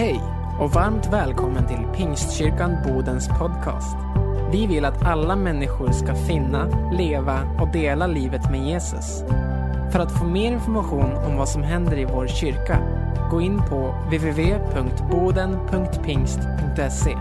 Hej och varmt välkommen till Pingstkyrkan Bodens podcast. Vi vill att alla människor ska finna, leva och dela livet med Jesus. För att få mer information om vad som händer i vår kyrka, gå in på www.boden.pingst.se.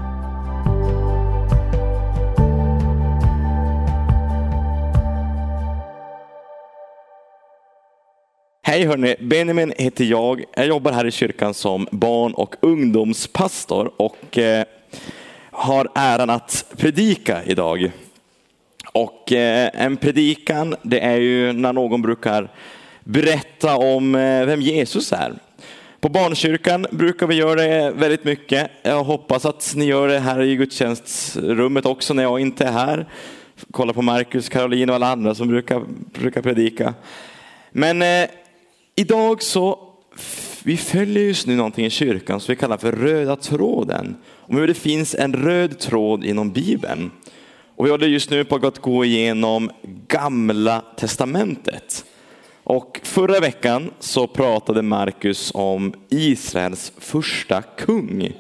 Hej hörni, Benjamin heter jag. Jag jobbar här i kyrkan som barn- och ungdomspastor och har äran att predika idag. Och en predikan, det är ju när någon brukar berätta om vem Jesus är. På barnkyrkan brukar vi göra det väldigt mycket. Jag hoppas att ni gör det här i gudstjänstrummet också när jag inte är här. Kolla på Marcus, Caroline och alla andra som brukar predika. Men idag så, vi följer just nu någonting i kyrkan som vi kallar för röda tråden. Om hur det finns en röd tråd inom Bibeln. Och vi håller just nu på att gå igenom Gamla testamentet. Och förra veckan så pratade Marcus om Israels första kung.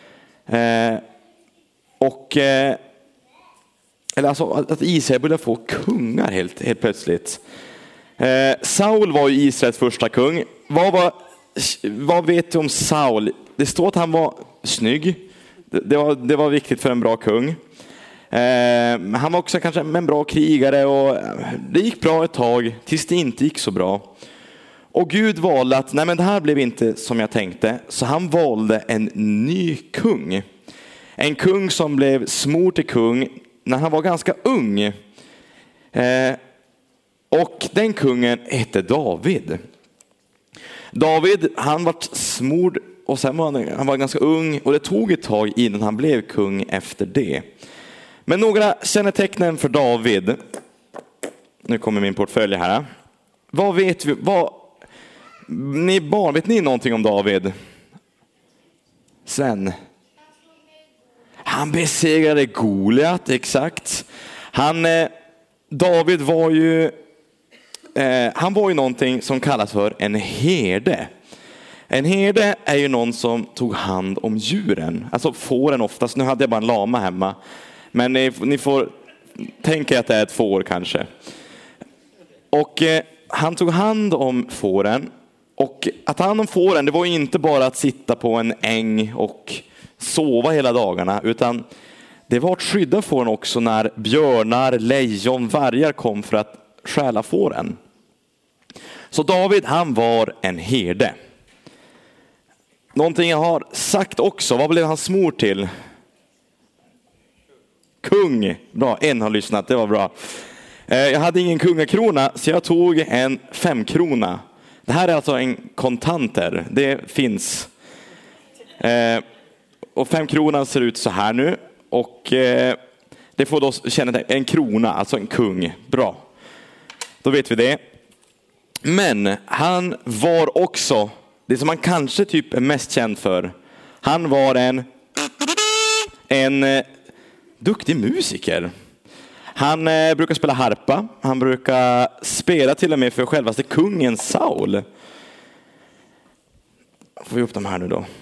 Att Israel började få kungar helt plötsligt. Saul var ju Israels första kung. Vad vet du om Saul? Det står att han var snygg. Det var viktigt för en bra kung. Han var också kanske en bra krigare och det gick bra ett tag tills det inte gick så bra. Och Gud valde att det här blev inte som jag tänkte, så han valde en ny kung. En kung som blev smord till kung när han var ganska ung. Och den kungen hette David. David, han var smord och sen var han var ganska ung och det tog ett tag innan han blev kung efter det. Men några kännetecknen för David. Nu kommer min portfölj här. Vad vet vi? Ni barn, vet ni någonting om David? Sven. Han besegrade Goliat, exakt. David var ju någonting som kallas för en herde. En herde är ju någon som tog hand om djuren. Alltså fåren oftast. Nu hade jag bara en lama hemma. Men ni får tänka att det är ett får kanske. Och han tog hand om fåren. Och att ta hand om fåren, det var ju inte bara att sitta på en äng och sova hela dagarna. Utan det var att skydda fåren också när björnar, lejon, vargar kom för att stjäla fåren. Så David, han var en herde. Någonting jag har sagt också, vad blev han smord till? Kung. Bra, en har lyssnat, det var bra. Jag hade ingen kungakrona så jag tog en 5-krona. Det här är alltså en kontanter, det finns. Och 5-kronan ser ut så här nu. Och det får då känna en krona, alltså en kung. Bra, då vet vi det. Men han var också det som man kanske typ är mest känd för. Han var en duktig musiker. Han brukar spela harpa. Han brukar spela till och med för självaste kungen Saul. Får vi upp de här nu då.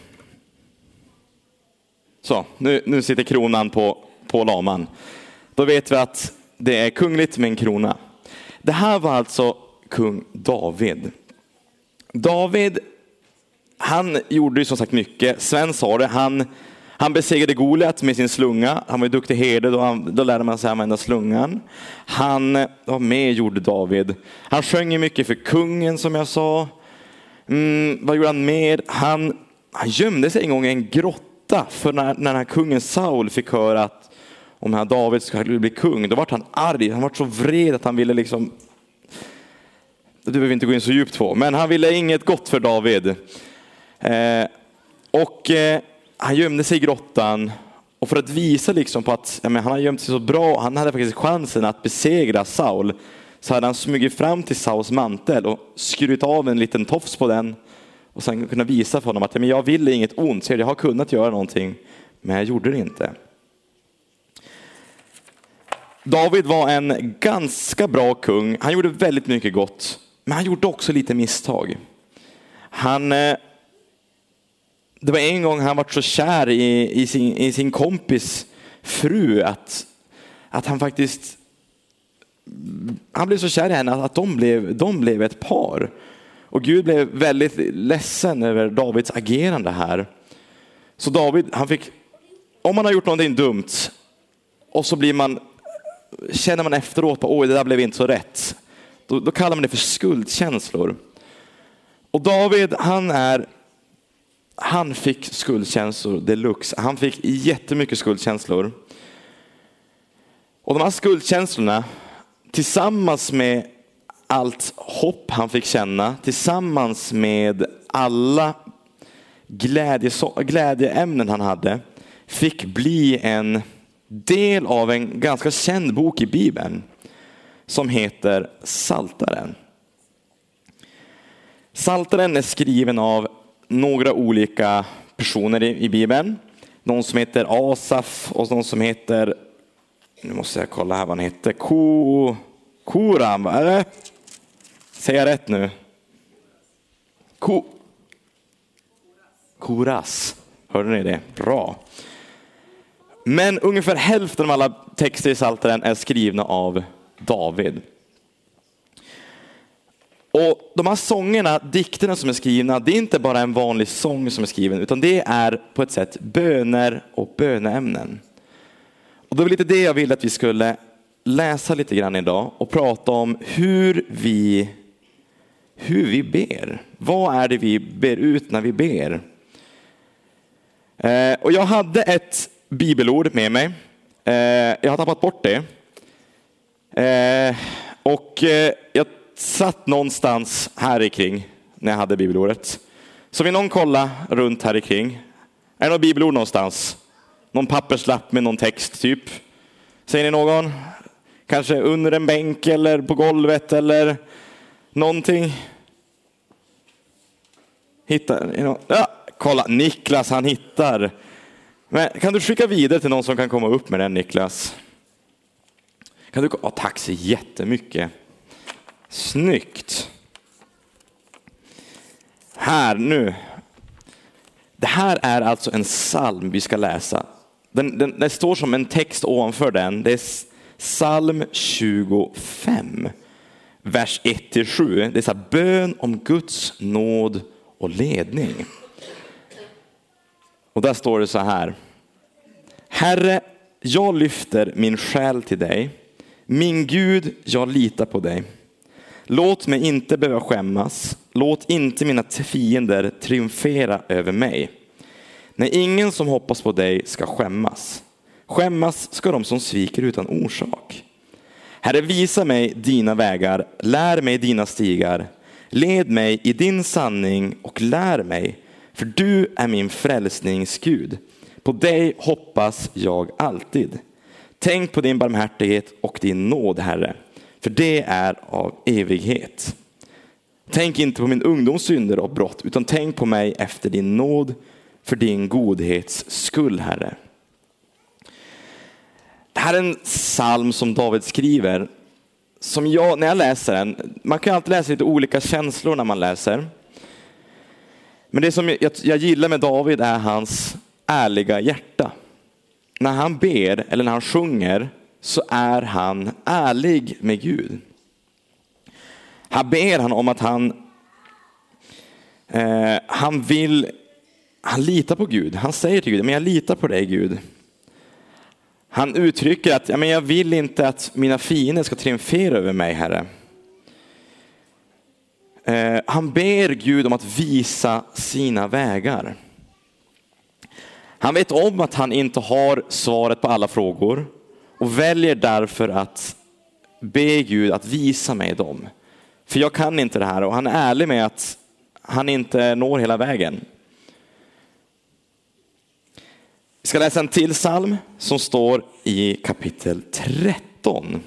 Så, nu sitter kronan på laman. Då vet vi att det är kungligt med en krona. Det här var alltså kung David. David, han gjorde ju som sagt mycket. Sven sa det, han besegrade Goliat med sin slunga. Han var ju duktig herde, då lärde man sig använda slungan. Han var med, gjorde David. Han sjöng ju mycket för kungen som jag sa. Vad gjorde han mer? Han gömde sig en gång i en grotta. För när den här kungen Saul fick höra att om här David skulle bli kung, då var han arg. Han var så vred att han ville liksom... Det behöver vi inte gå in så djupt på. Men han ville inget gott för David. Han gömde sig i grottan. Och för att visa liksom på att han har gömt sig så bra. Han hade faktiskt chansen att besegra Saul. Så hade han smugit fram till Sauls mantel. Och skurit av en liten tofs på den. Och sen kunna visa för honom att jag ville inget ont. Så jag har kunnat göra någonting. Men jag gjorde det inte. David var en ganska bra kung. Han gjorde väldigt mycket gott. Men han gjorde också lite misstag. det var en gång han var så kär i sin kompis fru att han faktiskt, han blev så kär i henne att de blev ett par. Och Gud blev väldigt ledsen över Davids agerande här. Så David, han fick, om man har gjort någonting dumt och så känner man efteråt på, det där blev inte så rätt. Då kallar man det för skuldkänslor. Och David, han fick skuldkänslor deluxe. Han fick jättemycket skuldkänslor. Och de här skuldkänslorna, tillsammans med allt hopp han fick känna, tillsammans med alla glädjeämnen han hade, fick bli en del av en ganska känd bok i Bibeln som heter Psaltaren. Psaltaren är skriven av några olika personer i Bibeln. Någon som heter Asaf och någon som heter, nu måste jag kolla här vad han heter, Koram, eller? Säger jag rätt nu? Koras. Hörde ni det? Bra. Men ungefär hälften av alla texter i Psaltaren är skrivna av David. Och de här sångerna, dikterna som är skrivna, det är inte bara en vanlig sång som är skriven, utan det är på ett sätt böner och böneämnen. Och det var lite det jag ville att vi skulle läsa lite grann idag och prata om hur vi ber. Vad är det vi ber ut när vi ber? Och jag hade ett bibelord med mig. Jag har tappat bort det. Och jag satt någonstans här i kring när jag hade bibelordet. Så vill någon kolla runt här i kring. Är det något bibelord någonstans? Någon papperslapp med någon text typ? Säger ni någon? Kanske under en bänk eller på golvet eller någonting? Ja, kolla, Niklas han hittar. Men kan du skicka vidare till någon som kan komma upp med den, Niklas? Kan du? Tack så jättemycket. Snyggt. Här nu. Det här är alltså en psalm vi ska läsa. Den står som en text ovanför den. Det är psalm 25. Vers 1-7. Det är så här, bön om Guds nåd och ledning. Och där står det så här. Herre, jag lyfter min själ till dig. Min Gud, jag litar på dig. Låt mig inte behöva skämmas. Låt inte mina fiender triumfera över mig. När ingen som hoppas på dig ska skämmas. Skämmas ska de som sviker utan orsak. Herre, visa mig dina vägar. Lär mig dina stigar. Led mig i din sanning och lär mig. För du är min frälsningsgud. På dig hoppas jag alltid. Tänk på din barmhärtighet och din nåd, Herre. För det är av evighet. Tänk inte på min ungdomssynder och brott, utan tänk på mig efter din nåd, för din godhets skull, Herre. Det här är en psalm som David skriver, som när jag läser den, man kan alltid läsa lite olika känslor när man läser. Men det som jag gillar med David är hans ärliga hjärta. När han ber eller när han sjunger så är han ärlig med Gud. Här ber han om att han litar på Gud. Han säger till Gud, men jag litar på dig, Gud. Han uttrycker att jag vill inte att mina fiender ska triumfera över mig, Herre. Han ber Gud om att visa sina vägar. Han vet om att han inte har svaret på alla frågor och väljer därför att be Gud att visa mig dem. För jag kan inte det här, och han är ärlig med att han inte når hela vägen. Vi ska läsa en till psalm som står i kapitel 13.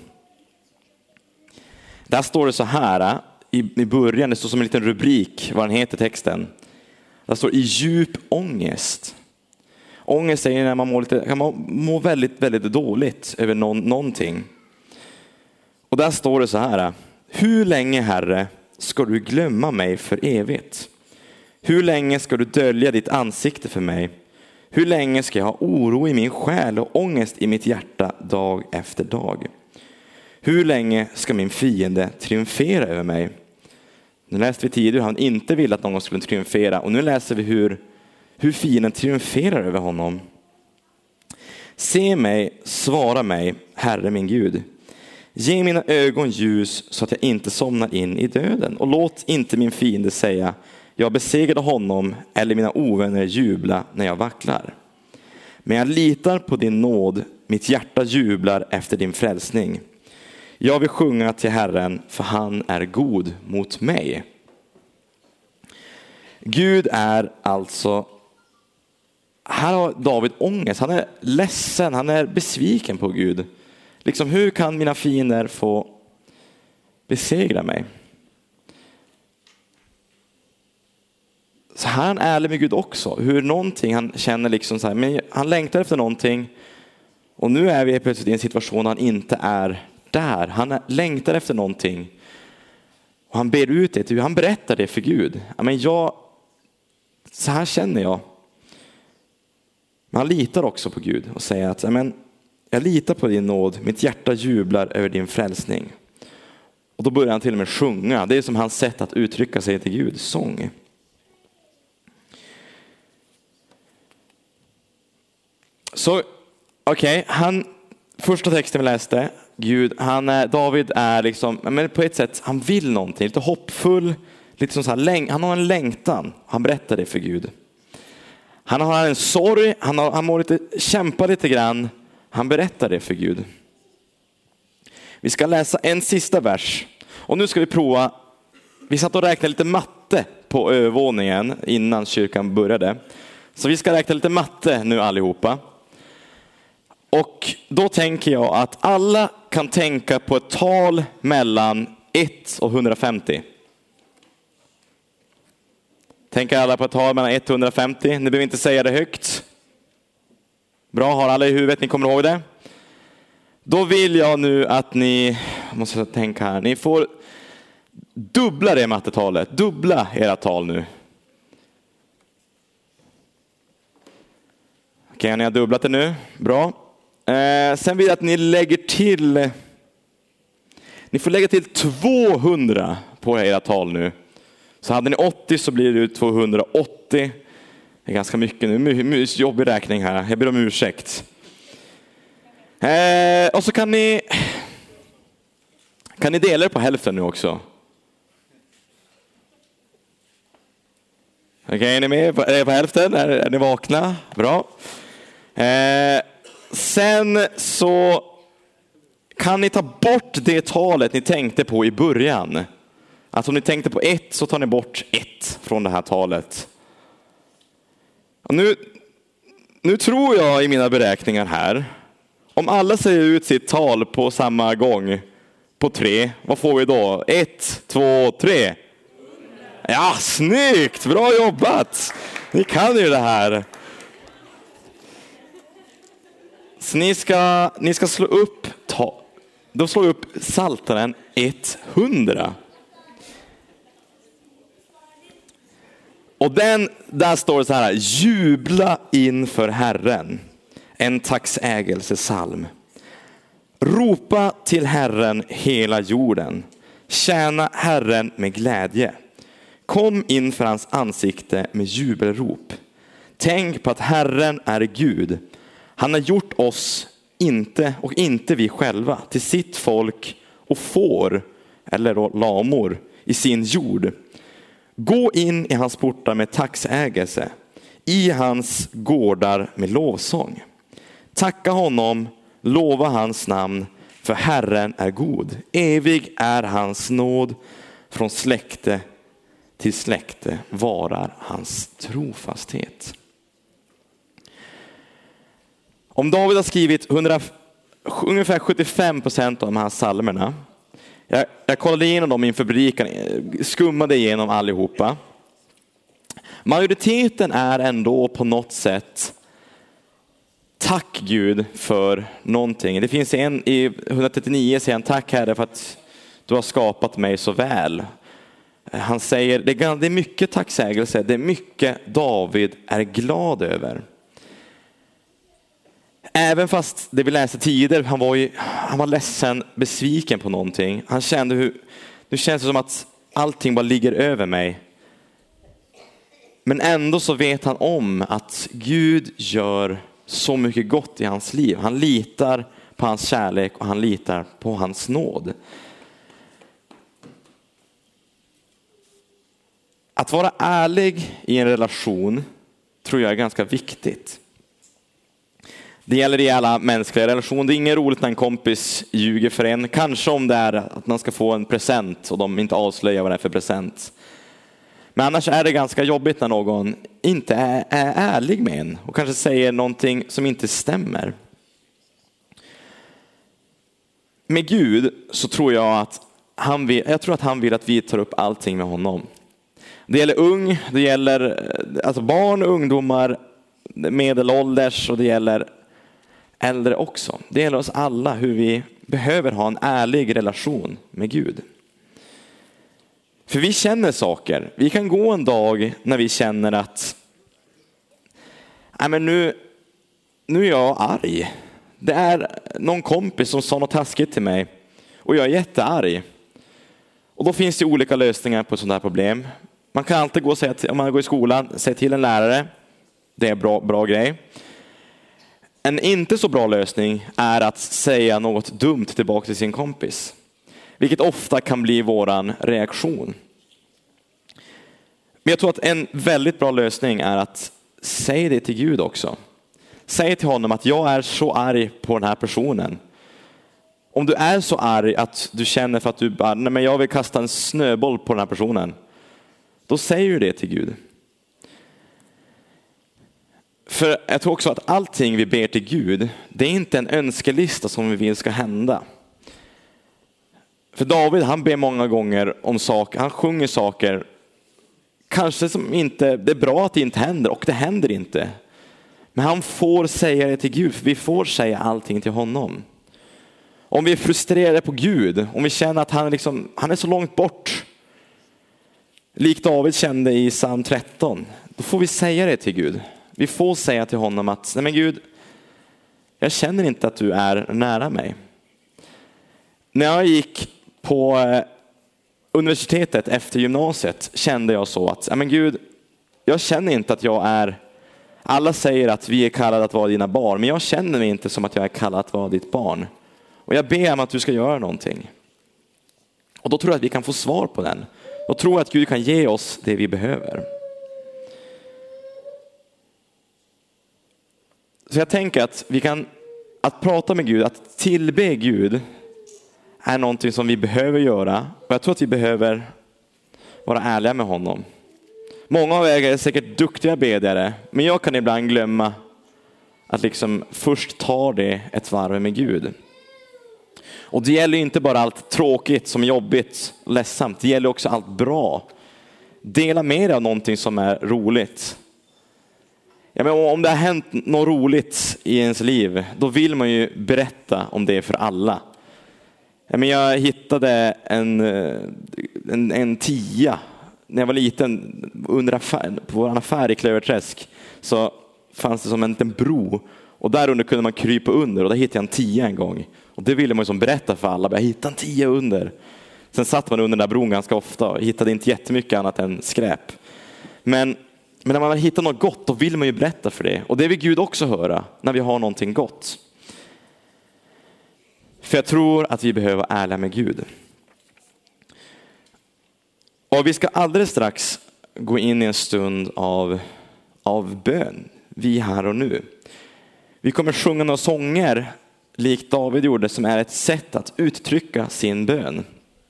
Där står det så här i början, det står som en liten rubrik vad den heter texten. Där står i djup ångest. Ångest är när man kan må väldigt, väldigt dåligt över någonting. Och där står det så här. Hur länge, Herre, ska du glömma mig för evigt? Hur länge ska du dölja ditt ansikte för mig? Hur länge ska jag ha oro i min själ och ångest i mitt hjärta dag efter dag? Hur länge ska min fiende triumfera över mig? Nu läste vi tidigare hur han inte ville att någon skulle triumfera. Och nu läser vi hur fienden triumferar över honom. Se mig, svara mig, Herre min Gud. Ge mina ögon ljus så att jag inte somnar in i döden. Och låt inte min fiende säga, jag besegrade honom, eller mina ovänner jubla när jag vacklar. Men jag litar på din nåd, mitt hjärta jublar efter din frälsning. Jag vill sjunga till Herren, för han är god mot mig. Gud är alltså, här har David ångest, han är ledsen, han är besviken på Gud. Liksom, hur kan mina fiender få besegra mig? Så här är han ärlig med Gud också. Hur någonting han känner liksom så här, men han längtar efter någonting. Och nu är vi plötsligt i en situation där han inte är där. Han längtar efter någonting. Och han ber ut det. Han berättar det för Gud. Men så här känner jag. Men han litar också på Gud och säger att jag litar på din nåd. Mitt hjärta jublar över din frälsning. Och då börjar han till och med sjunga. Det är som hans sätt att uttrycka sig till Gud. Sång. Så okej, första texten vi läste, Gud, David är liksom, men på ett sätt, han vill någonting, lite hoppfull, lite som så här, han har en längtan, han berättar det för Gud. Han har en sorg, han må kämpa lite grann, han berättar det för Gud. Vi ska läsa en sista vers, och nu ska vi prova, vi satt och räknade lite matte på övervåningen innan kyrkan började. Så vi ska räkna lite matte nu allihopa. Och då tänker jag att alla kan tänka på ett tal mellan 1 och 150. Tänker alla på ett tal mellan 1 och 150? Ni behöver inte säga det högt. Bra, har alla i huvudet, ni kommer ihåg det? Då vill jag nu att ni, måste tänka här, ni får dubbla det mattetalet. Dubbla era tal nu. Okej, ni har dubblat det nu. Bra. Sen vill jag att ni lägger till, ni får lägga till 200 på era tal nu. Så hade ni 80 så blir det 280. Det är ganska mycket nu. Jobbig räkning här. Jag ber om ursäkt. Och så kan ni dela det på hälften nu också. Okej, är ni med på hälften? Är ni vakna? Bra. Sen så kan ni ta bort det talet ni tänkte på i början. Alltså om ni tänkte på 1 så tar ni bort 1 från det här talet. Och nu tror jag i mina beräkningar här, om alla säger ut sitt tal på samma gång på 3, vad får vi då? 1, 2, 3. Ja, snyggt! Bra jobbat! Ni kan ju det här. Så ni ska slå upp, då slår upp Psaltaren 100. Och där står det så här: jubla inför Herren. En tacksägelsesalm. Ropa till Herren hela jorden. Tjäna Herren med glädje. Kom inför hans ansikte med jubelrop. Tänk på att Herren är Gud. Han har gjort oss inte vi själva till sitt folk och får eller lamor i sin jord. Gå in i hans portar med tacksägelse, i hans gårdar med lovsång. Tacka honom, lova hans namn, för Herren är god. Evig är hans nåd, från släkte till släkte varar hans trofasthet. Om David har skrivit ungefär 75% av de här psalmerna. Jag kollade igenom dem inför predikan, skummade igenom allihopa. Majoriteten är ändå på något sätt tack Gud för någonting. Det finns en i 139 säger han: tack Herre för att du har skapat mig så väl. Han säger, det är mycket tacksägelse, det är mycket David är glad över. Även fast det vi läste tidigare, han var ledsen, besviken på någonting. Han kände nu känns det som att allting bara ligger över mig. Men ändå så vet han om att Gud gör så mycket gott i hans liv. Han litar på hans kärlek och han litar på hans nåd. Att vara ärlig i en relation tror jag är ganska viktigt. Det gäller i alla mänskliga relationer. Det är inget roligt när en kompis ljuger för en. Kanske om det är att man ska få en present och de inte avslöjar vad det är för present. Men annars är det ganska jobbigt när någon inte är ärlig med en och kanske säger någonting som inte stämmer. Med Gud så tror jag att han vill att vi tar upp allting med honom. Det gäller barn och ungdomar, medelålders, och det gäller äldre också. Det gäller oss alla hur vi behöver ha en ärlig relation med Gud. För vi känner saker. Vi kan gå en dag när vi känner att nu är jag arg. Det är någon kompis som sa något taskigt till mig och jag är jättearg. Och då finns det olika lösningar på sådana här problem. Man kan alltid gå och säga om man går i skolan, säga till en lärare. Det är bra grej. En inte så bra lösning är att säga något dumt tillbaka till sin kompis. Vilket ofta kan bli våran reaktion. Men jag tror att en väldigt bra lösning är att säga det till Gud också. Säg till honom att jag är så arg på den här personen. Om du är så arg att du känner för att du bara, nej men jag vill kasta en snöboll på den här personen. Då säger du det till Gud. För jag tror också att allting vi ber till Gud, det är inte en önskelista som vi vill ska hända. För David, han ber många gånger om saker, han sjunger saker kanske som inte, det är bra att det inte händer och det händer inte. Men han får säga det till Gud, för vi får säga allting till honom. Om vi är frustrerade på Gud, om vi känner att han är så långt bort, likt David kände i psalm 13, då får vi säga det till Gud. Vi får säga till honom att, nej men Gud, jag känner inte att du är nära mig. När jag gick på universitetet efter gymnasiet kände jag så att, men Gud, jag känner inte att jag är, alla säger att vi är kallade att vara dina barn, men jag känner mig inte som att jag är kallad att vara ditt barn. Och jag ber om att du ska göra någonting. Och då tror jag att vi kan få svar på den. Då tror jag att Gud kan ge oss det vi behöver. Så jag tänker att att prata med Gud, att tillbe Gud är någonting som vi behöver göra. Och jag tror att vi behöver vara ärliga med honom. Många av er är säkert duktiga bedjare, men jag kan ibland glömma att först ta det ett varv med Gud. Och det gäller inte bara allt tråkigt som jobbigt och ledsamt. Det gäller också allt bra. Dela med dig av någonting som är roligt. Ja, men om det har hänt något roligt i ens liv, då vill man ju berätta om det för alla. Ja, men jag hittade en 10 när jag var liten på vår affär i Klöverträsk. Så fanns det som en liten bro. Och där under kunde man krypa under. Och där hittade jag en 10 en gång. Och det ville man ju berätta för alla. Jag hittade en 10 under. Sen satt man under den där bron ganska ofta. Och hittade inte jättemycket annat än skräp. Men när man hittar något gott, då vill man ju berätta för det. Och det vill Gud också höra när vi har någonting gott. För jag tror att vi behöver vara ärliga med Gud. Och vi ska alldeles strax gå in i en stund av bön. Vi här och nu. Vi kommer sjunga några sånger likt David gjorde, som är ett sätt att uttrycka sin bön.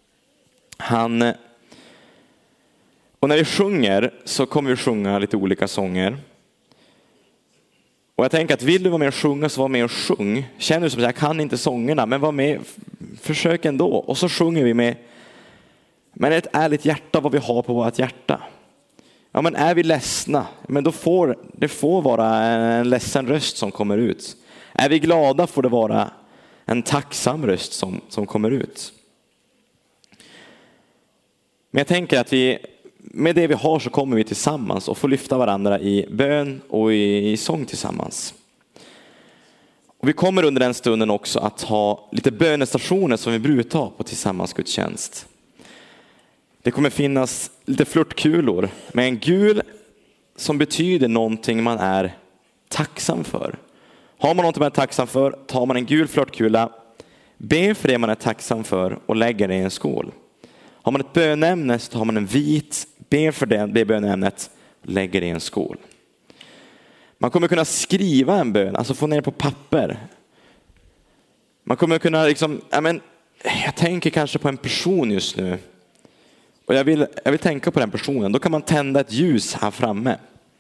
Och när vi sjunger så kommer vi sjunga lite olika sånger. Och jag tänker att vill du vara med och sjunga, så var med och sjung. Känner du som att jag kan inte sångerna, men var med, försök ändå. Och så sjunger vi med ett ärligt hjärta, vad vi har på vårt hjärta. Ja, men är vi ledsna, men då får det vara en ledsen röst som kommer ut. Är vi glada får det vara en tacksam röst som kommer ut. Men jag tänker att med det vi har så kommer vi tillsammans och får lyfta varandra i bön och i sång tillsammans. Och vi kommer under den stunden också att ha lite bönestationer som vi brukar ha på tillsammans gudstjänst. Det kommer finnas lite flörtkulor med en gul som betyder någonting man är tacksam för. Har man någonting man är tacksam för, tar man en gul flörtkula, ber för det man är tacksam för och lägger det i en skål. Har man ett bönämne så tar man en vit, ber för det bönämnet och lägger det i en skål. Man kommer kunna skriva en bön, alltså få ner på papper. Man kommer kunna jag tänker kanske på en person just nu. Och jag vill tänka på den personen. Då kan man tända ett ljus här framme.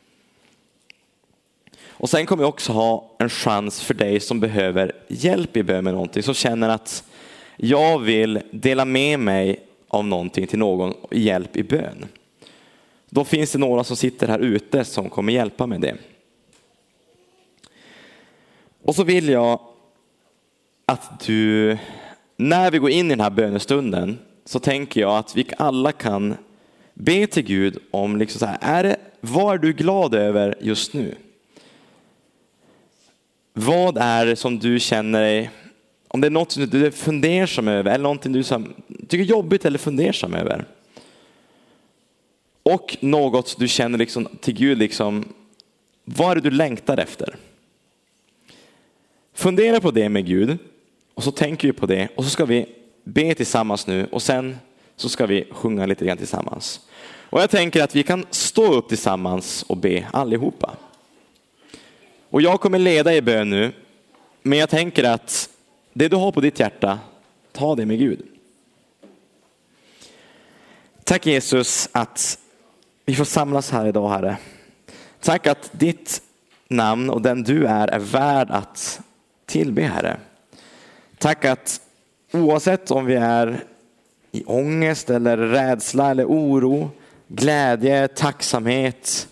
Och sen kommer vi också ha en chans för dig som behöver hjälp i bön med någonting. Som känner att jag vill dela med mig av någonting till någon hjälp i bön. Då finns det några som sitter här ute som kommer hjälpa med det. Och så vill jag att du, när vi går in i den här bönestunden, så tänker jag att vi alla kan be till Gud om vad är du glad över just nu? Vad är det som du känner dig, om det är något som du är fundersam över eller någonting du tycker är jobbigt eller fundersam över. Och något du känner till Gud, vad är det du längtar efter? Fundera på det med Gud och så tänker vi på det och så ska vi be tillsammans nu och sen så ska vi sjunga lite grann tillsammans. Och jag tänker att vi kan stå upp tillsammans och be allihopa. Och jag kommer leda i bön nu, men jag tänker att det du har på ditt hjärta, ta det med Gud. Tack Jesus att vi får samlas här idag, Herre. Tack att ditt namn och den du är värd att tillbe, Herre. Tack att oavsett om vi är i ångest eller rädsla eller oro, glädje, tacksamhet,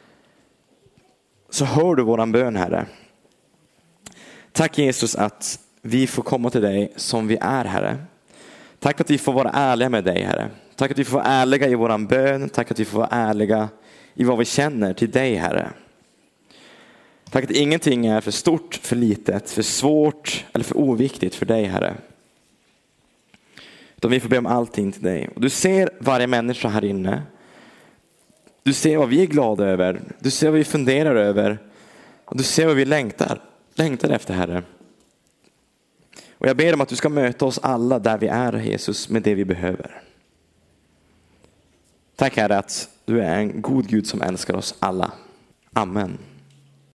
så hör du våran bön, Herre. Tack Jesus att vi får komma till dig som vi är, Herre. Tack att vi får vara ärliga med dig, Herre. Tack att vi får vara ärliga i våran bön. Tack att vi får vara ärliga i vad vi känner till dig, Herre. Tack att ingenting är för stort, för litet, för svårt eller för oviktigt för dig, Herre. Utan vi får be om allting till dig. Och du ser varje människa här inne. Du ser vad vi är glada över. Du ser vad vi funderar över. Och du ser vad vi längtar efter, Herre. Och jag ber om att du ska möta oss alla där vi är, Jesus, med det vi behöver. Tack, Herre, att du är en god Gud som älskar oss alla. Amen.